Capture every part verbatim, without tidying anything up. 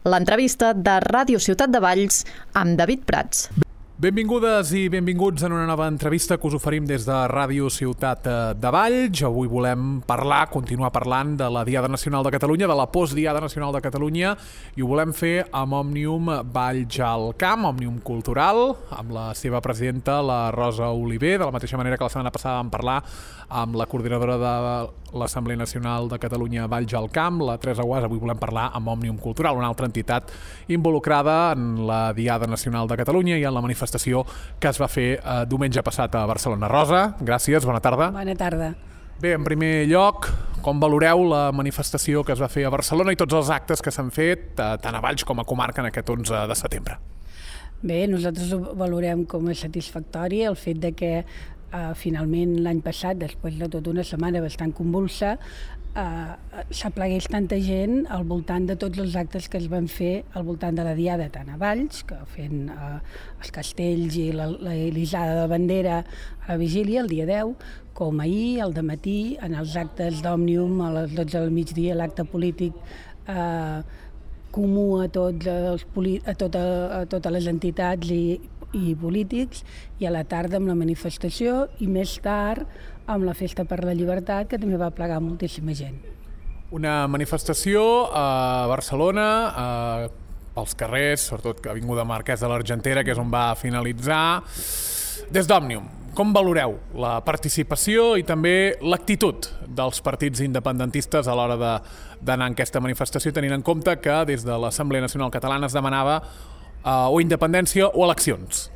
l'entrevista de Ràdio Ciutat de Valls amb David Prats. Benvingudes i benvinguts en una nova entrevista que us oferim des de Ràdio Ciutat de Valls. Avui volem parlar, continuar parlant de la Diada Nacional de Catalunya, de la postdiada Nacional de Catalunya, i ho volem fer amb Òmnium Valls al Camp, Òmnium Cultural, amb la seva presidenta, la Rosa Oliver, de la mateixa manera que la setmana passada vam parlar amb la coordinadora de l'Assemblea Nacional de Catalunya Valls al Camp, la Teresa Guàs. Avui volem parlar amb Òmnium Cultural, una altra entitat involucrada en la Diada Nacional de Catalunya i en la manifestació que es va fer eh, diumenge passat a Barcelona. Rosa, gràcies, bona tarda. Bona tarda. Bé, en primer lloc, com valoreu la manifestació que es va fer a Barcelona i tots els actes que s'han fet, eh, tant a Valls com a comarca, en aquest onze de setembre? Bé, nosaltres ho valorem com a satisfactori el fet de que eh, finalment l'any passat, després de tota una setmana bastant convulsa, Uh, s'aplegués tanta gent al voltant de tots els actes que es van fer al voltant de la Diada, tant a Valls, que fent uh, els castells i l'Elisada de bandera a la vigília, el dia deu, com ahir, al dematí, en els actes d'Òmnium, a les dotze del migdia, l'acte polític uh, comú a, tots els, a, tota, a totes les entitats i, i polítics, i a la tarda amb la manifestació, i més tard amb la Festa per la Llibertat, que també va plegar moltíssima gent. Una manifestació a Barcelona, eh, pels carrers, sobretot que Avinguda Marquès de l'Argentera, que és on va finalitzar. Des d'Òmnium, com valoreu la participació i també l'actitud dels partits independentistes a l'hora d'anar en aquesta manifestació, tenint en compte que des de l'Assemblea Nacional Catalana es demanava eh, o independència o eleccions?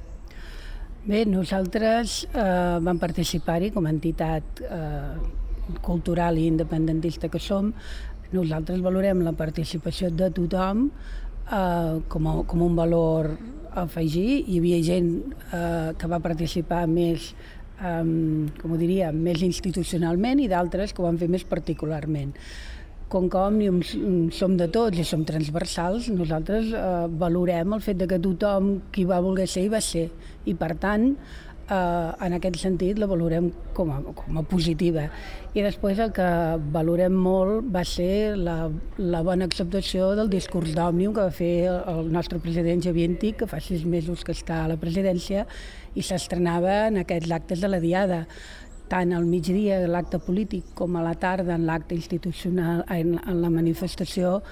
Bé, nosaltres eh, vam participar-hi com a entitat eh, cultural i independentista que som. Nosaltres valorem la participació de tothom eh, com, a, com un valor a afegir. Hi havia gent eh, que va participar més, eh, com ho diria, més institucionalment i d'altres que ho van fer més particularment. Com que Òmnium som de tots i som transversals, nosaltres eh, valorem el fet de que tothom qui va voler ser hi va ser. I per tant, eh, en aquest sentit la valorem com a, com a positiva. I després el que valorem molt va ser la, la bona acceptació del discurs d'Òmnium que va fer el nostre president Xavier Antich, que fa sis mesos que està a la presidència i s'estrenava en aquests actes de la Diada. Tant al migdia de l'acte polític com a la tarda en l'acte institucional, en, en la manifestació,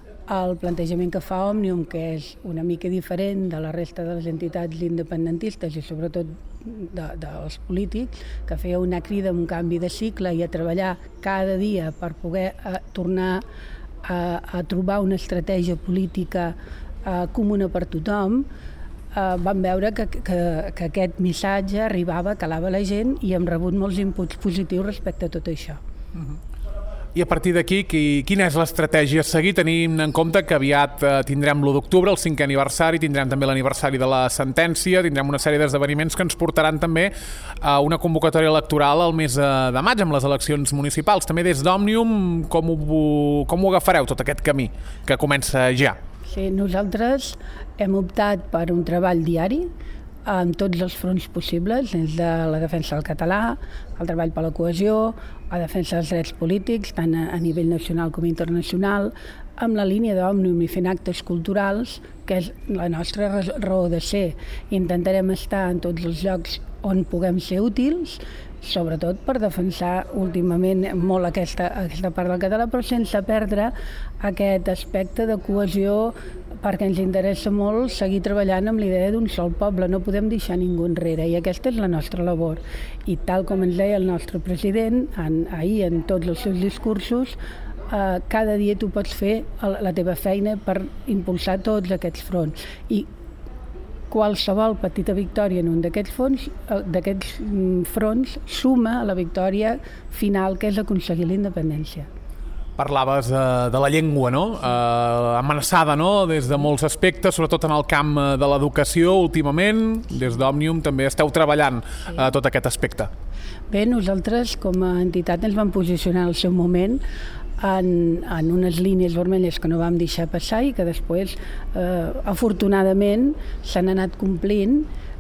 el plantejament que fa Òmnium, que és una mica diferent de la resta de les entitats independentistes i sobretot de, dels polítics, que feia una crida a un canvi de cicle i a treballar cada dia per poder eh, tornar a, a trobar una estratègia política eh, comuna per tothom. Uh, vam veure que, que, que aquest missatge arribava, calava la gent i hem rebut molts inputs positius respecte a tot això. Uh-huh. I a partir d'aquí, qui, quina és l'estratègia a seguir, tenint en compte que aviat uh, tindrem l'u d'octubre, el cinquè aniversari, tindrem també l'aniversari de la sentència, tindrem una sèrie d'esdeveniments que ens portaran també a una convocatòria electoral al mes uh, de maig amb les eleccions municipals. També des d'Òmnium, com ho, com ho agafareu tot aquest camí que comença ja? Sí, nosaltres hem optat per un treball diari en tots els fronts possibles, des de la defensa del català, el treball per la cohesió, la defensa dels drets polítics, tant a nivell nacional com internacional, amb la línia d'Òmnium i fent actes culturals, que és la nostra raó de ser. Intentarem estar en tots els llocs on puguem ser útils, sobretot per defensar últimament molt aquesta, aquesta part del català, però sense perdre aquest aspecte de cohesió, perquè ens interessa molt seguir treballant amb l'idea d'un sol poble, no podem deixar ningú enrere, i aquesta és la nostra labor. I tal com ens deia el nostre president en, ahir en tots els seus discursos, eh, cada dia tu pots fer la teva feina per impulsar tots aquests fronts. I qualsevol petita victòria en un d'aquests fronts, d'aquests fronts suma a la victòria final, que és aconseguir la independència. Parlaves eh, de la llengua, no? Eh, amenaçada, no? Des de molts aspectes, sobretot en el camp de l'educació últimament. Des d'Òmnium també esteu treballant eh, tot aquest aspecte. Bé, nosaltres com a entitat ens vam posicionar al seu moment en, en unes línies vermelles que no vam deixar passar i que després, eh, afortunadament, s'han anat complint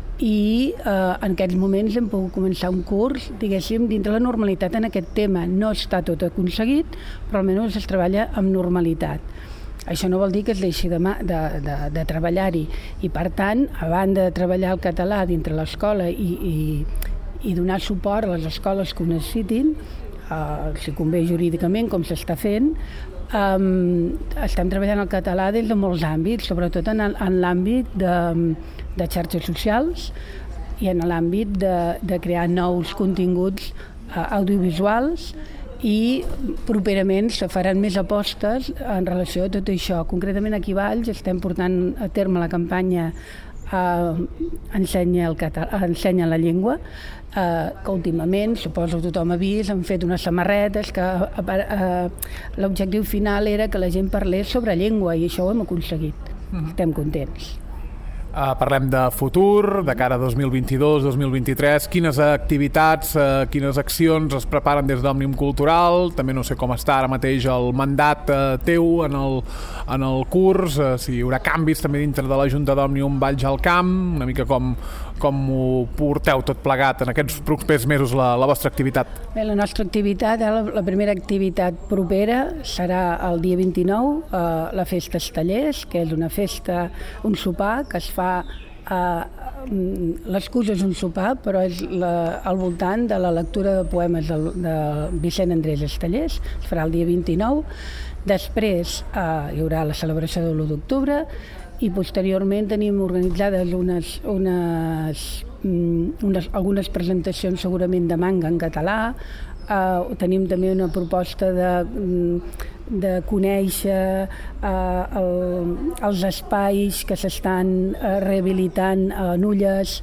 i eh, en aquests moments hem pogut començar un curs, diguéssim, dintre la normalitat en aquest tema. No està tot aconseguit, però almenys es treballa amb normalitat. Això no vol dir que es deixi de, de, de, de treballar-hi i, per tant, a banda de treballar el català dintre l'escola i, i, i donar suport a les escoles que ho necessitin, eh, si convé jurídicament, com s'està fent, eh, estem treballant el català des de molts àmbits, sobretot en, en l'àmbit de, de xarxes socials i en l'àmbit de, de crear nous continguts eh, audiovisuals, i properament se faran més apostes en relació a tot això. Concretament aquí a Valls estem portant a terme la campanya eh, Ensenya, el català, Ensenya la llengua, eh, que últimament, suposo tothom ha vist, han fet unes samarretes que eh, eh, l'objectiu final era que la gent parlés sobre llengua i això ho hem aconseguit. Mm-hmm. Estem contents. Uh, parlem de futur, de cara a dos mil vint-i-dos dos mil vint-i-tres. Quines activitats, uh, quines accions es preparen des d'Òmnium Cultural? També no sé com està ara mateix el mandat uh, teu en el, en el curs, uh, si hi haurà canvis també dintre de la Junta d'Òmnium Valls al Camp, una mica com, com ho porteu tot plegat en aquests propers mesos la, la vostra activitat? Bé, la nostra activitat, la, la primera activitat propera serà el dia vint-i-nou, uh, la Festa Estellers, que és una festa, un sopar que es fa Uh, l'excusa és un sopar, però és la, al voltant de la lectura de poemes de, de Vicent Andrés Estellers. Es farà el dia vint-i-nou. Després uh, hi haurà la celebració de l'u d'octubre i posteriorment tenim organitzades unes, unes, um, unes, algunes presentacions segurament de manga en català. Uh, tenim també una proposta de... Um, de conèixer eh, el, els espais que s'estan eh, rehabilitant a Nulles,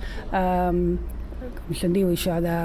eh, com se'n diu això, de,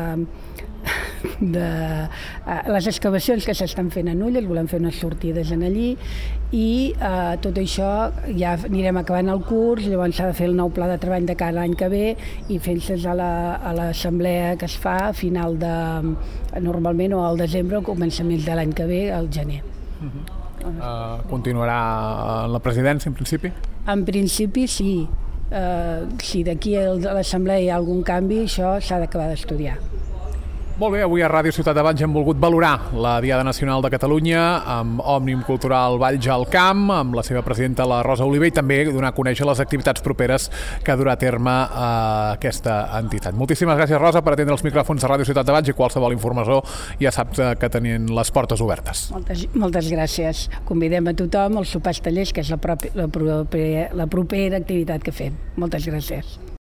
de eh, les excavacions que s'estan fent a Nulles, volem fer unes sortides en allí i eh, tot això ja anirem acabant el curs, llavors s'ha de fer el nou pla de treball de cada any que ve i fent-se's a l'assemblea que es fa a final de, normalment o al desembre o començaments de l'any que ve, al gener. Uh-huh. Uh, continuarà en la presidència, en principi? En principi, sí. Uh, si d'aquí a l'Assemblea hi ha algun canvi, això s'ha d'acabar d'estudiar. Molt bé, avui a Ràdio Ciutat de Valls hem volgut valorar la Diada Nacional de Catalunya amb Òmnium Cultural Valls al Camp, amb la seva presidenta, la Rosa Oliver, i també donar a conèixer les activitats properes que durà a terme eh, aquesta entitat. Moltíssimes gràcies, Rosa, per atendre els micròfons de Ràdio Ciutat de Valls i qualsevol informació ja saps que tenien les portes obertes. Moltes, moltes gràcies. Convidem a tothom al sopar Estellers, que és la, propi, la, propera, la propera activitat que fem. Moltes gràcies.